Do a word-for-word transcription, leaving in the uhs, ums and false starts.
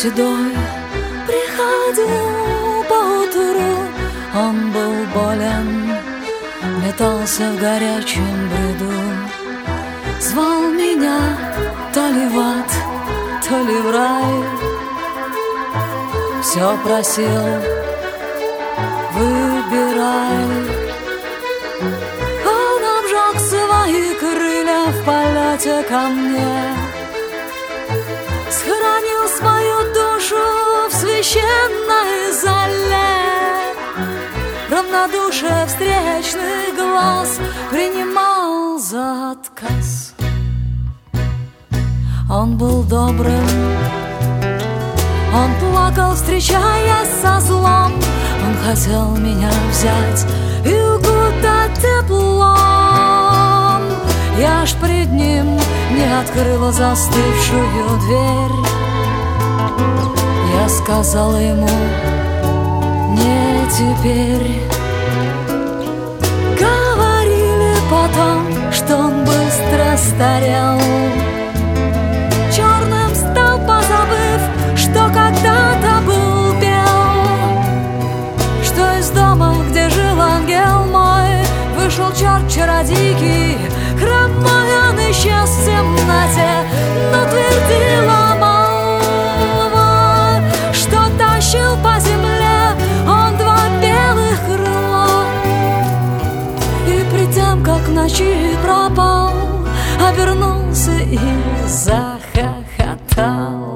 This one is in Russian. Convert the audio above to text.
седой приходил поутру. Он был болен, метался в горячем бреду, звал меня то ли в ад, то ли в рай. Все просил: выбирай. Он обжег свои крылья в полете ко мне, схоронил свою душу в священной зале. Равнодушие встречных глаз принимал за отказ. Он был добрым, он плакал, встречаясь со злом. Он хотел меня взять и укутать теплом. Я ж пред ним не открыла застывшую дверь. Я сказала ему: не теперь. Говорили потом, что он быстро старел, черным стал, позабыв, что когда-то был бел. Что из дома, где жил ангел мой, вышел черт-чародейки. Хромой он исчез в темноте, но твердила молва, что тащил по земле он два белых крыла. И при тем, как в ночи пропал, обернулся и захохотал.